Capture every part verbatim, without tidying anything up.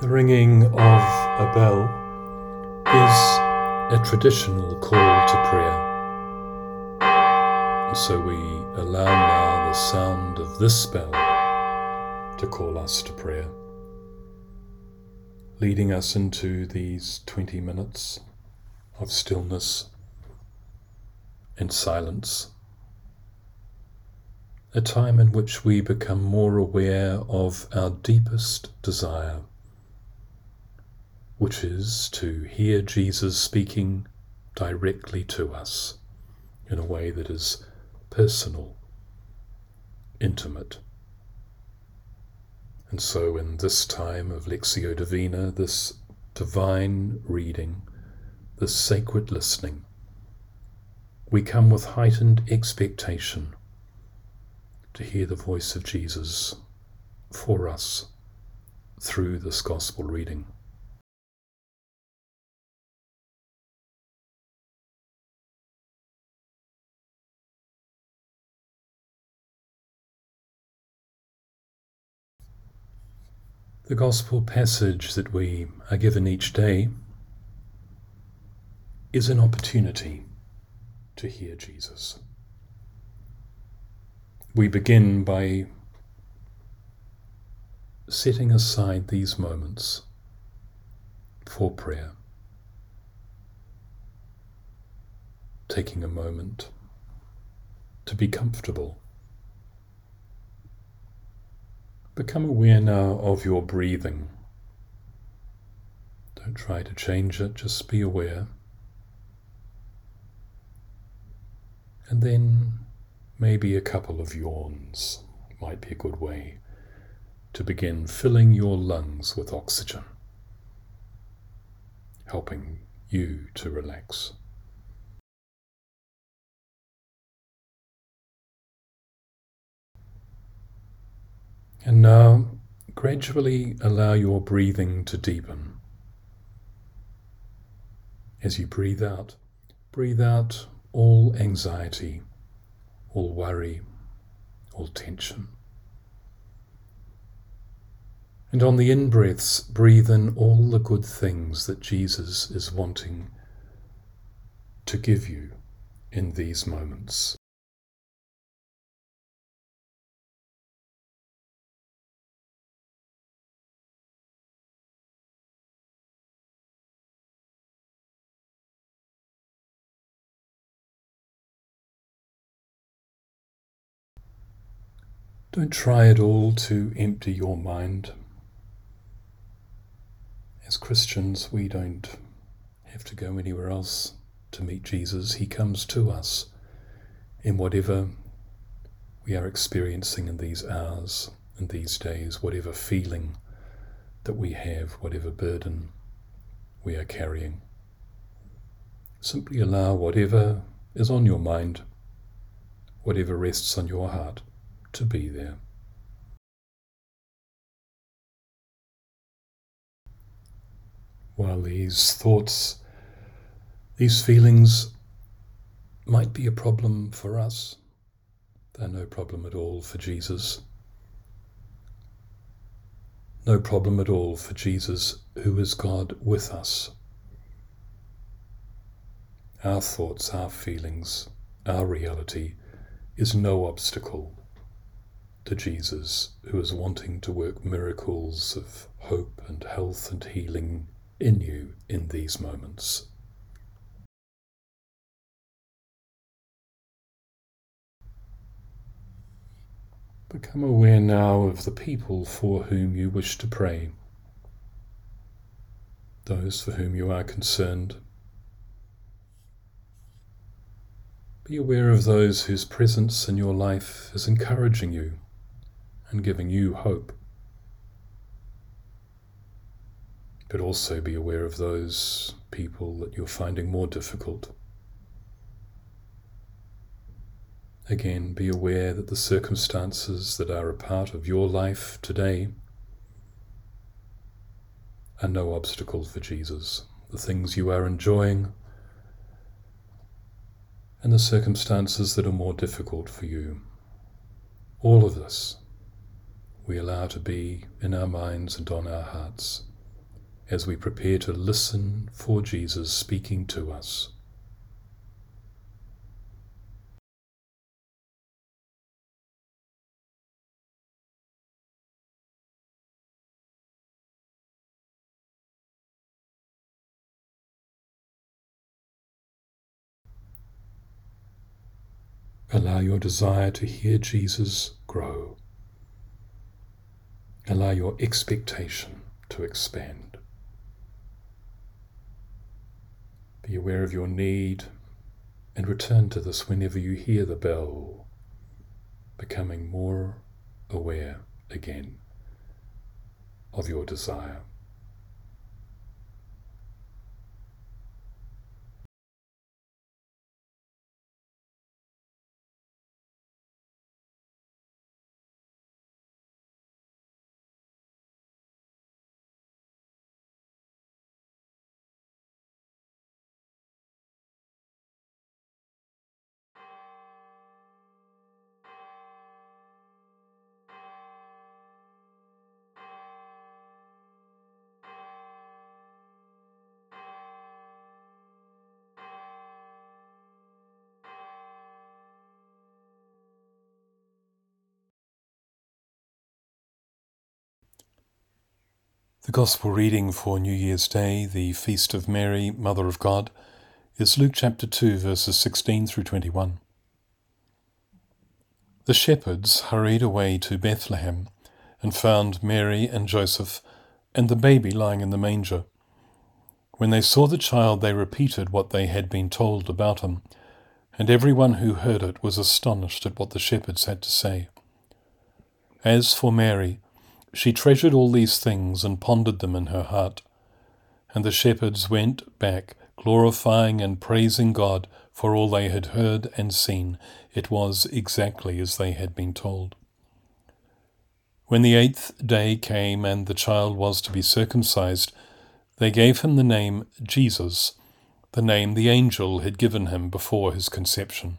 The ringing of a bell is a traditional call to prayer. And so we allow now the sound of this bell to call us to prayer, leading us into these twenty minutes of stillness and silence, a time in which we become more aware of our deepest desire, which is to hear Jesus speaking directly to us in a way that is personal, intimate. And so in this time of Lectio Divina, this divine reading, this sacred listening, we come with heightened expectation to hear the voice of Jesus for us through this gospel reading. The gospel passage that we are given each day is an opportunity to hear Jesus. We begin by setting aside these moments for prayer, taking a moment to be comfortable. Become aware now of your breathing. Don't try to change it, just be aware. And then maybe a couple of yawns might be a good way to begin filling your lungs with oxygen, helping you to relax. And now, gradually allow your breathing to deepen. As you breathe out, breathe out all anxiety, all worry, all tension. And on the in-breaths, breathe in all the good things that Jesus is wanting to give you in these moments. Don't try at all to empty your mind. As Christians, we don't have to go anywhere else to meet Jesus. He comes to us in whatever we are experiencing in these hours, in these days, whatever feeling that we have, whatever burden we are carrying. Simply allow whatever is on your mind, whatever rests on your heart, to be there. While these thoughts, these feelings might be a problem for us, they're no problem at all for Jesus. No problem at all for Jesus, who is God with us. Our thoughts, our feelings, our reality is no obstacle to Jesus, who is wanting to work miracles of hope and health and healing in you in these moments. Become aware now of the people for whom you wish to pray, those for whom you are concerned. Be aware of those whose presence in your life is encouraging you and giving you hope. But also be aware of those people that you're finding more difficult. Again, be aware that the circumstances that are a part of your life today are no obstacle for Jesus. The things you are enjoying and the circumstances that are more difficult for you. All of this we allow to be in our minds and on our hearts as we prepare to listen for Jesus speaking to us. Allow your desire to hear Jesus grow. Allow your expectation to expand. Be aware of your need and return to this whenever you hear the bell, becoming more aware again of your desire. The Gospel reading for New Year's Day, the Feast of Mary, Mother of God, is Luke chapter two, verses sixteen through twenty-one. The shepherds hurried away to Bethlehem and found Mary and Joseph and the baby lying in the manger. When they saw the child, they repeated what they had been told about him, and everyone who heard it was astonished at what the shepherds had to say. As for Mary, she treasured all these things and pondered them in her heart. And the shepherds went back, glorifying and praising God for all they had heard and seen. It was exactly as they had been told. When the eighth day came and the child was to be circumcised, they gave him the name Jesus, the name the angel had given him before his conception.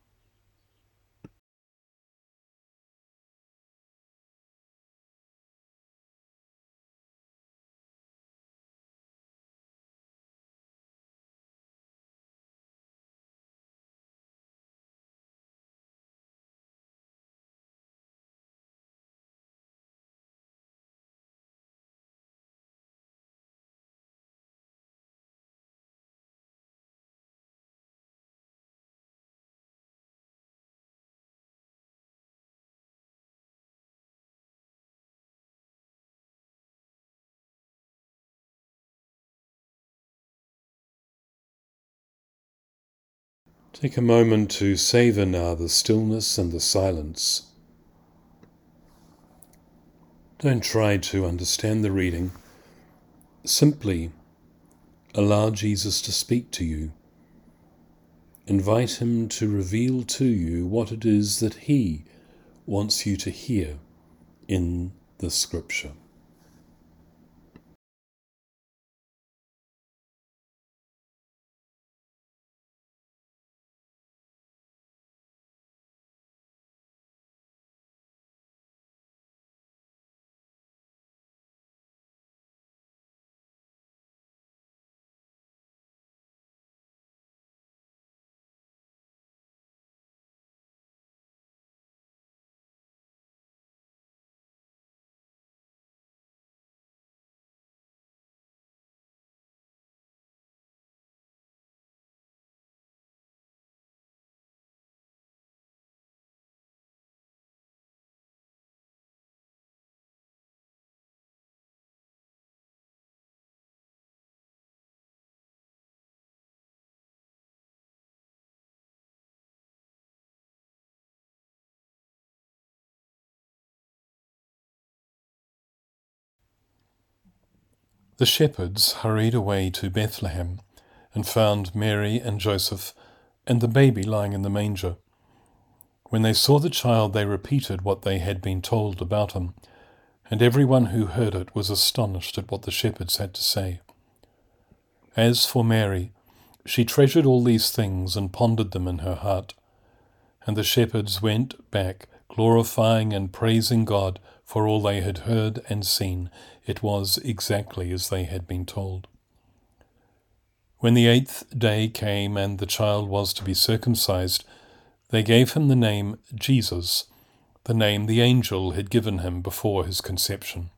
Take a moment to savour now the stillness and the silence. Don't try to understand the reading. Simply allow Jesus to speak to you. Invite him to reveal to you what it is that he wants you to hear in the scripture. The shepherds hurried away to Bethlehem and found Mary and Joseph and the baby lying in the manger. When they saw the child, they repeated what they had been told about him, and everyone who heard it was astonished at what the shepherds had to say. As for Mary, she treasured all these things and pondered them in her heart. And the shepherds went back, glorifying and praising God for all they had heard and seen. It was exactly as they had been told. When the eighth day came and the child was to be circumcised, they gave him the name Jesus, the name the angel had given him before his conception.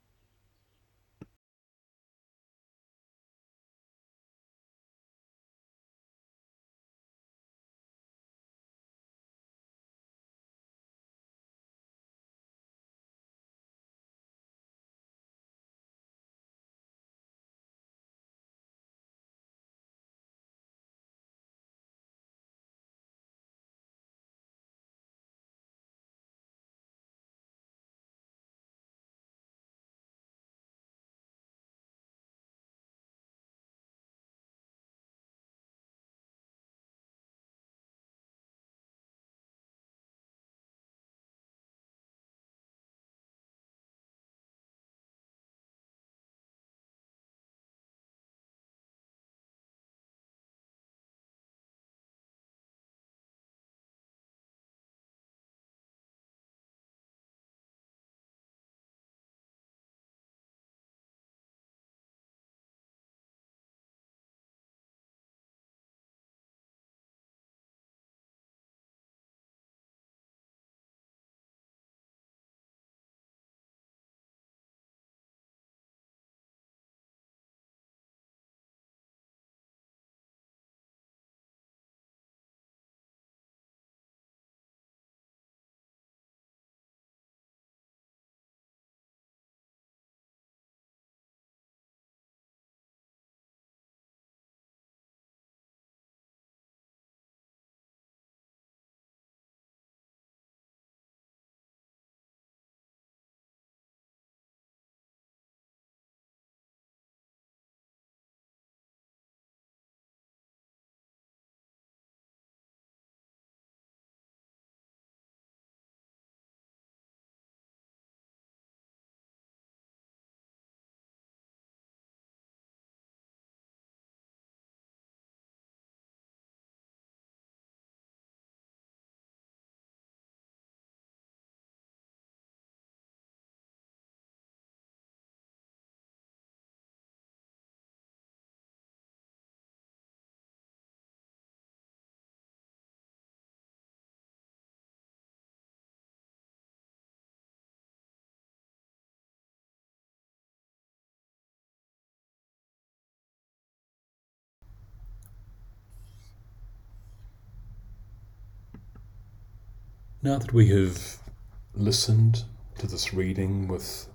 Now that we have listened to this reading with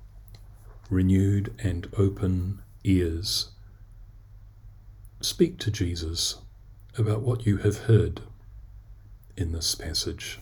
renewed and open ears, speak to Jesus about what you have heard in this passage.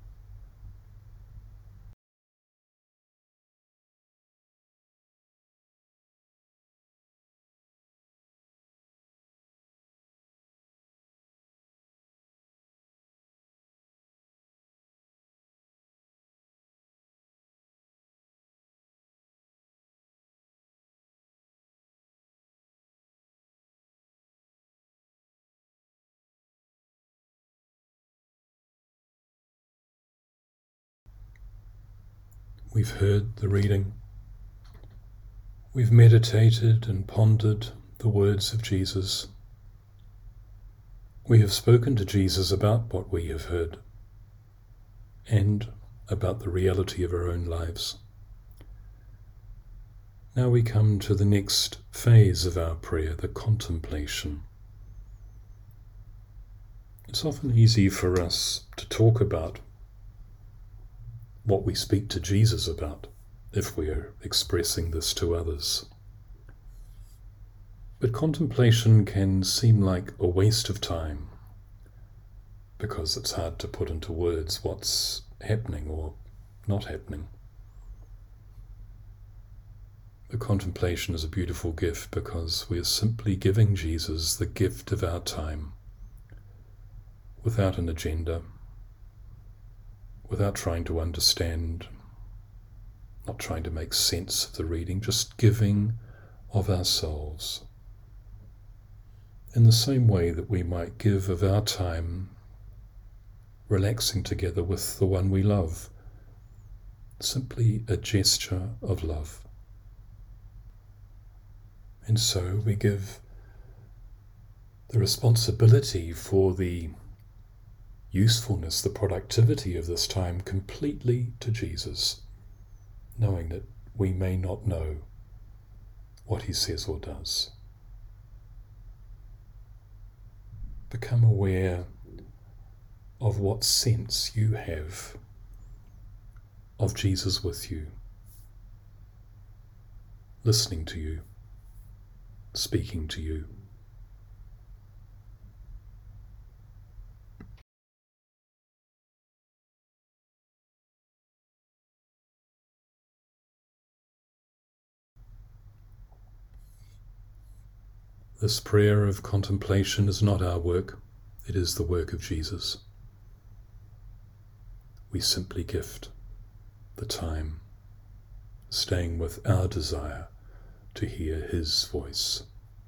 We've heard the reading. We've meditated and pondered the words of Jesus. We have spoken to Jesus about what we have heard and about the reality of our own lives. Now we come to the next phase of our prayer, the contemplation. It's often easy for us to talk about what we speak to Jesus about if we are expressing this to others. But contemplation can seem like a waste of time because it's hard to put into words what's happening or not happening. The contemplation is a beautiful gift because we are simply giving Jesus the gift of our time without an agenda, without trying to understand, not trying to make sense of the reading, just giving of ourselves. In the same way that we might give of our time relaxing together with the one we love simply a gesture of love. And so we give the responsibility for the usefulness, the productivity of this time completely to Jesus, knowing that we may not know what he says or does. Become aware of what sense you have of Jesus with you, listening to you, speaking to you. This prayer of contemplation is not our work, it is the work of Jesus. We simply gift the time, staying with our desire to hear his voice.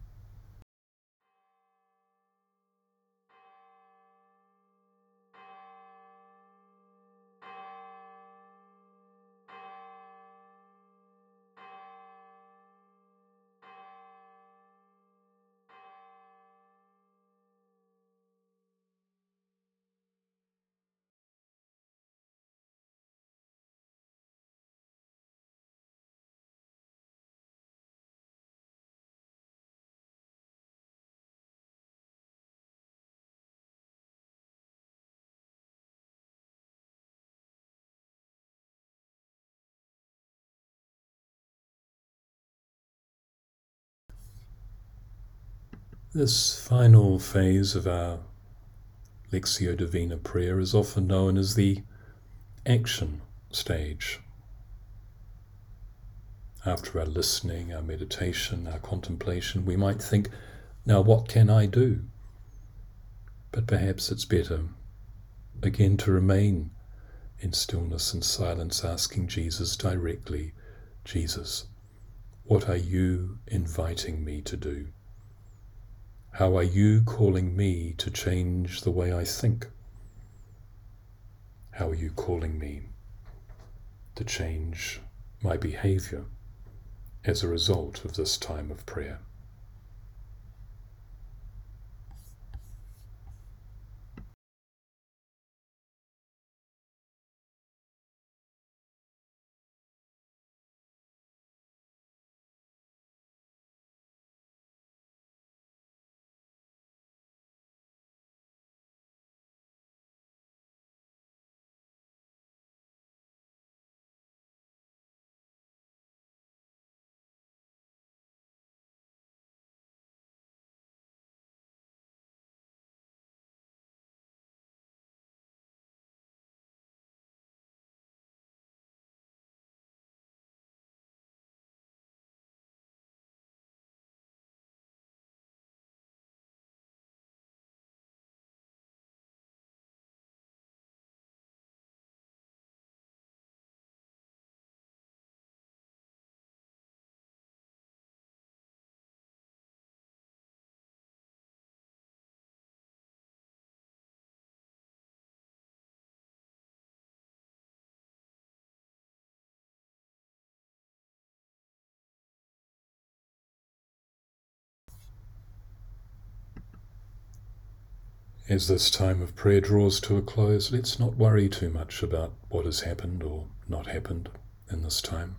This final phase of our Lectio Divina prayer is often known as the action stage. After our listening, our meditation, our contemplation, we might think, now what can I do? But perhaps it's better, again, to remain in stillness and silence, asking Jesus directly, Jesus, what are you inviting me to do? How are you calling me to change the way I think? How are you calling me to change my behavior as a result of this time of prayer? As this time of prayer draws to a close, let's not worry too much about what has happened or not happened in this time.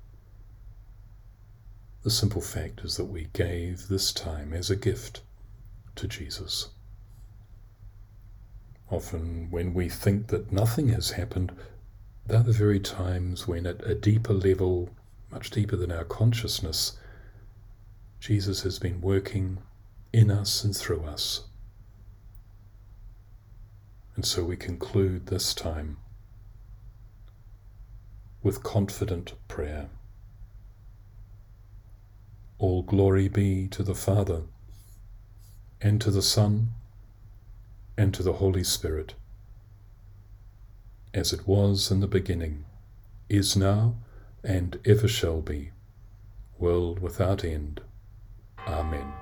The simple fact is that we gave this time as a gift to Jesus. Often when we think that nothing has happened, they're the very times when at a deeper level, much deeper than our consciousness, Jesus has been working in us and through us. And so we conclude this time with confident prayer. All glory be to the Father, and to the Son, and to the Holy Spirit, as it was in the beginning, is now, and ever shall be, world without end. Amen.